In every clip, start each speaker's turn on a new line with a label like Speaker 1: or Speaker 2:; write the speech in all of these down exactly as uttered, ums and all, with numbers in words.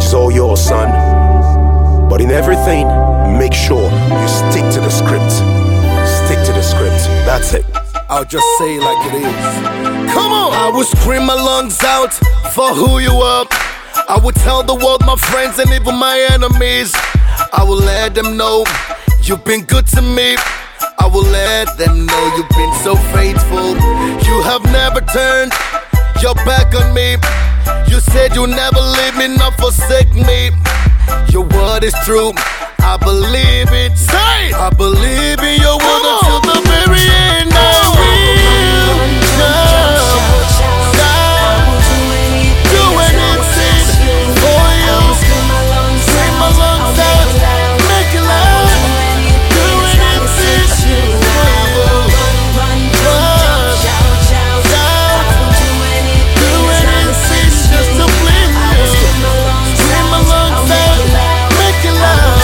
Speaker 1: is all yours, son. But in everything, make sure you stick to the script. Stick to the script. That's it.
Speaker 2: I'll just say it like it is. Come on! I will scream my lungs out for who you are. I will tell the world, my friends and even my enemies. I will let them know you've been good to me. I will let them know you've been so faithful. You have never turned your back on me. You said you'll never leave me, not forsake me. Your word is true, I believe it. Say, I believe in your word until the very end. I will come down, do anything for you. Scream my lungs out, make it loud. Do anything for you. Run, shout, do anything just to please you. Scream my lungs out, make it loud.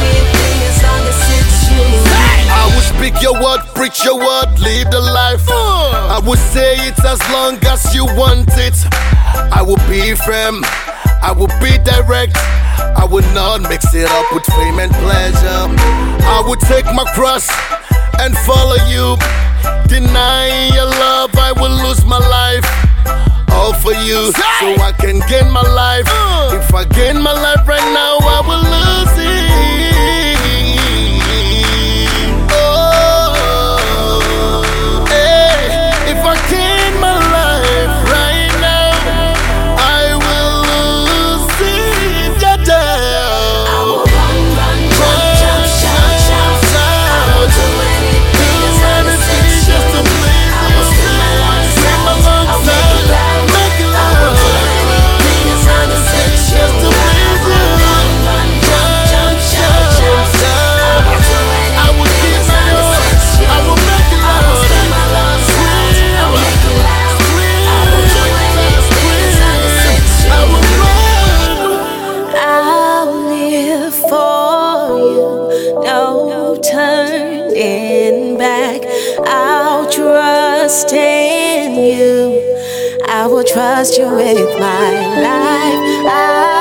Speaker 2: I will speak your word, preach your word, live the life. I will say it as long as you want it. I will be firm, I will be direct. I will not mix it up with fame and pleasure. I will take my cross and follow you. Denying your love, I will lose my life. All for you, so I can gain my life. If I gain my life right now, I will lose it.
Speaker 3: Turning back, I'll trust in you. I will trust you with my life. I